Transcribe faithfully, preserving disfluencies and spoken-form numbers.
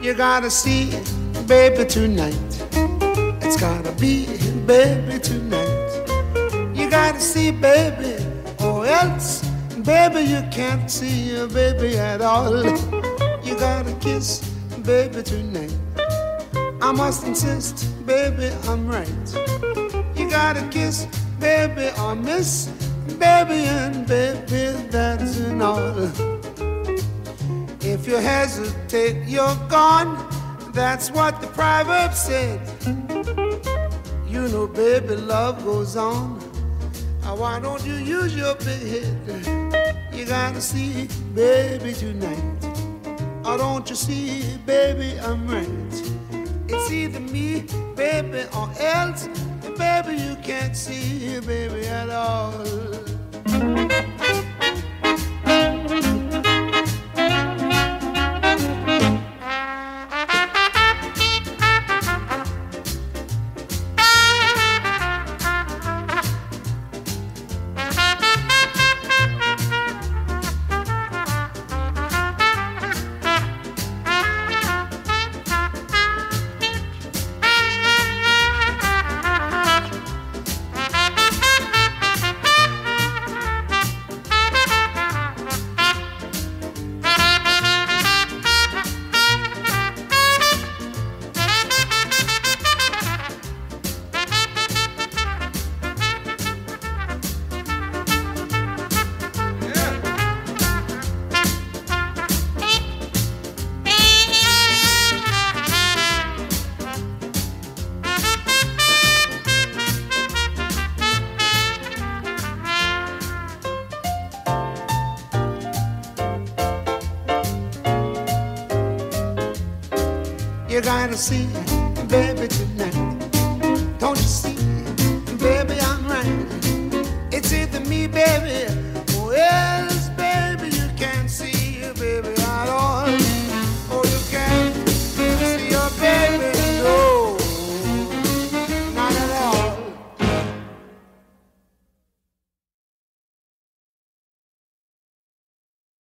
You gotta see, baby, tonight. It's gotta be, baby, tonight. You gotta see, baby, or else, baby, you can't see your baby at all. You gotta kiss, baby, tonight. I must insist, baby, I'm right. You gotta kiss, baby, or miss, baby, and baby, that's an all. If you hesitate, you're gone. That's what the proverb said. You know, baby, love goes on. Now, why don't you use your big head? You gotta see, baby, tonight. Or don't you see, baby, I'm right. It's either me, baby, or else, baby, you can't see, baby, at all. You gotta see, baby, tonight.